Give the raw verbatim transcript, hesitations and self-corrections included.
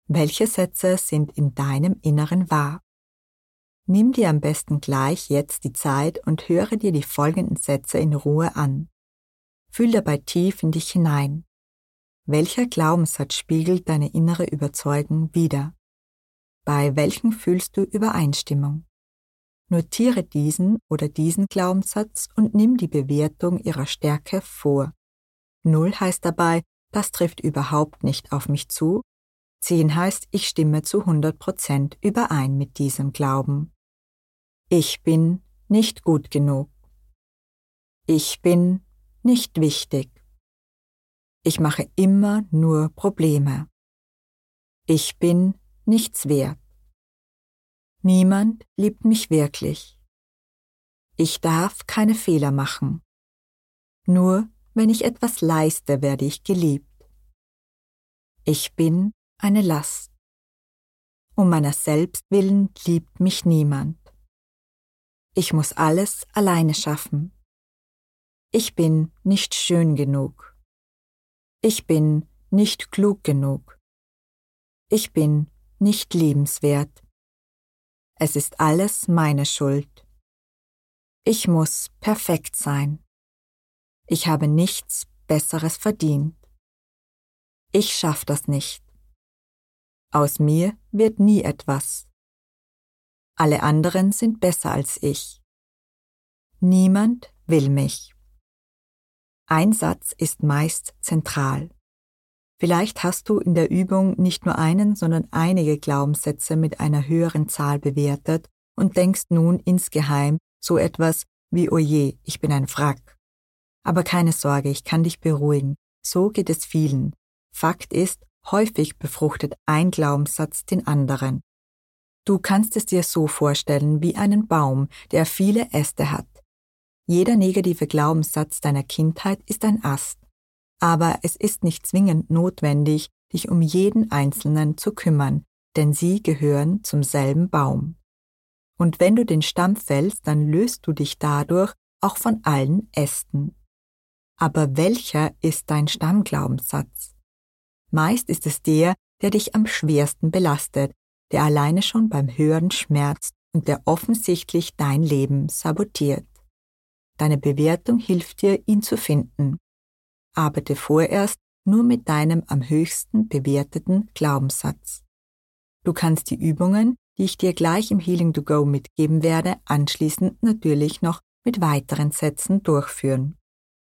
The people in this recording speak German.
Welche Sätze sind in deinem Inneren wahr? Nimm dir am besten gleich jetzt die Zeit und höre dir die folgenden Sätze in Ruhe an. Fühl dabei tief in dich hinein. Welcher Glaubenssatz spiegelt deine innere Überzeugung wider? Bei welchen fühlst du Übereinstimmung? Notiere diesen oder diesen Glaubenssatz und nimm die Bewertung ihrer Stärke vor. Null heißt dabei, das trifft überhaupt nicht auf mich zu. Zehn heißt, ich stimme zu hundert Prozent überein mit diesem Glauben. Ich bin nicht gut genug. Ich bin nicht wichtig. Ich mache immer nur Probleme. Ich bin nichts wert. Niemand liebt mich wirklich. Ich darf keine Fehler machen. Nur wenn ich etwas leiste, werde ich geliebt. Ich bin eine Last. Um meiner selbst willen liebt mich niemand. Ich muss alles alleine schaffen. Ich bin nicht schön genug. Ich bin nicht klug genug. Ich bin nicht liebenswert. Es ist alles meine Schuld. Ich muss perfekt sein. Ich habe nichts Besseres verdient. Ich schaff das nicht. Aus mir wird nie etwas. Alle anderen sind besser als ich. Niemand will mich. Ein Satz ist meist zentral. Vielleicht hast du in der Übung nicht nur einen, sondern einige Glaubenssätze mit einer höheren Zahl bewertet und denkst nun insgeheim so etwas wie oje, ich bin ein Wrack. Aber keine Sorge, ich kann dich beruhigen. So geht es vielen. Fakt ist, häufig befruchtet ein Glaubenssatz den anderen. Du kannst es dir so vorstellen wie einen Baum, der viele Äste hat. Jeder negative Glaubenssatz deiner Kindheit ist ein Ast. Aber es ist nicht zwingend notwendig, dich um jeden einzelnen zu kümmern, denn sie gehören zum selben Baum. Und wenn du den Stamm fällst, dann löst du dich dadurch auch von allen Ästen. Aber welcher ist dein Stammglaubenssatz? Meist ist es der, der dich am schwersten belastet, der alleine schon beim Hören schmerzt und der offensichtlich dein Leben sabotiert. Deine Bewertung hilft dir, ihn zu finden. Arbeite vorerst nur mit deinem am höchsten bewerteten Glaubenssatz. Du kannst die Übungen, die ich dir gleich im Healing to Go mitgeben werde, anschließend natürlich noch mit weiteren Sätzen durchführen.